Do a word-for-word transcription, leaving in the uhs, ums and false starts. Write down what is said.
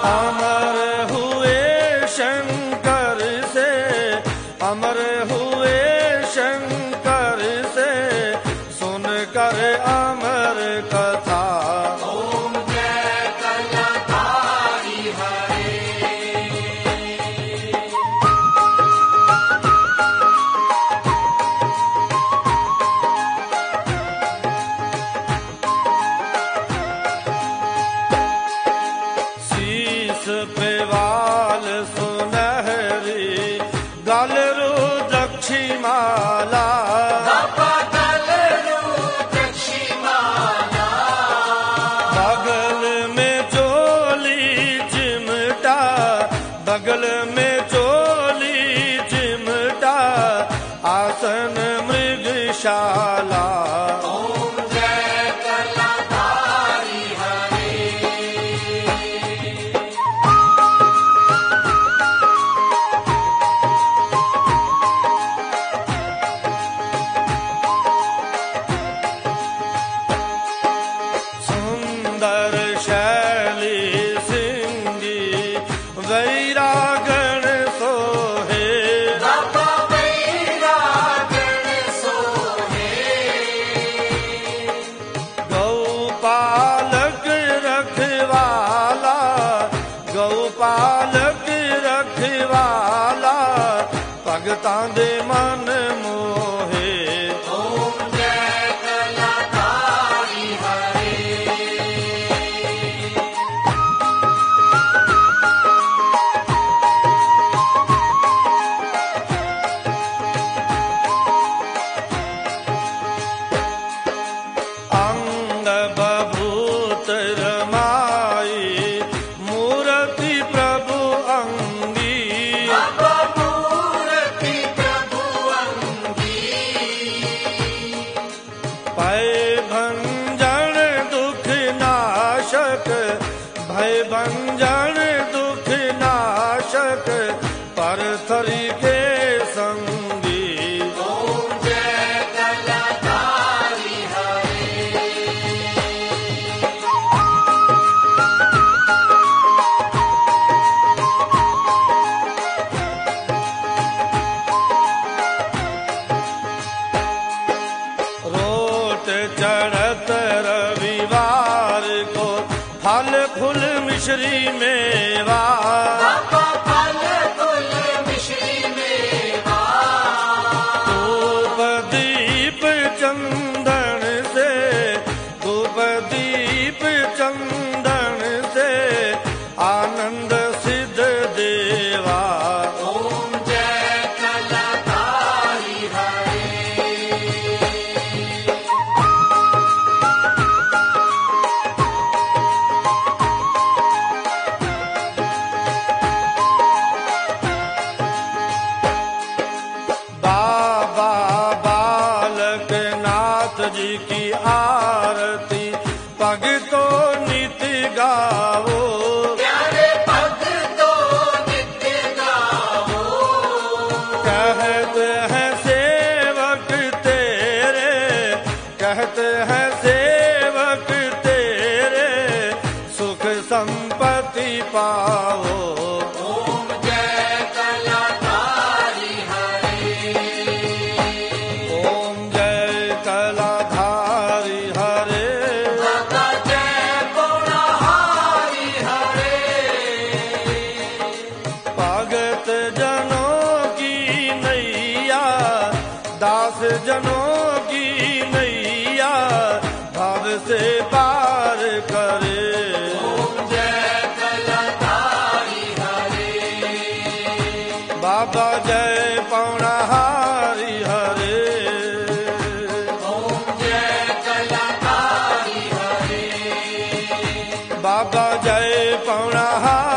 अमर हुए शंकर से, अमर हुए शंकर से, सुनकर अमर कथा। ओम जय कलधारी हरे। शीश पे वाल सुनहरी, गल रुद्राक्षी माला, गल रुद्राक्षी माला, बगल में चोली चिमटा, बगल में चोली चिमटा, आसन मृगशाला। ओम जय कलधारी हरे। सुंदर शैली सिंगी वैरागण सोहे, बाबा वैरागण सोहे। गौपालक रखवाला, गौपालक रखवाला, भगतां दे मन मोहे। ओम जय कलधारी हरे। अंग बभूत रमाई, मूर्ति प्रभु अंगी, बाबा मूर्ति प्रभु अंगी। भय भंजन दुख नाशक, भय भंजन दुख नाशक, परथरी के संगी। ओम जय कलधारी हरे। रोट चढ़त रविवार को, फल फूल मिश्री मेवा, बाबा फल फूल मिश्री मेवा। धूप दीप चंदन से, धूप दीप चंदन से, आनंद सिद्ध देवा। ओम जय कलधारी हरे। बाबा बालक नाथ जी की आरती, भगतो नित गावो, प्यारे भक्तों नित्य गावो। कहते हैं सेवक तेरे, कहते हैं सेवक तेरे, सुख संपत्ति पाओ। ओम जय कलधारी हरे। ओम जय कलाधारी हरे। बाबा जय पौराहारी हरे। भगत जनों की नैया, दास जनों की नैया, भाव से पार करे। ओम जय कलधारी हरे। बाबा जय पौराहारी हरे। ओम जय कलधारी हरे। बाबा जय पौराहारी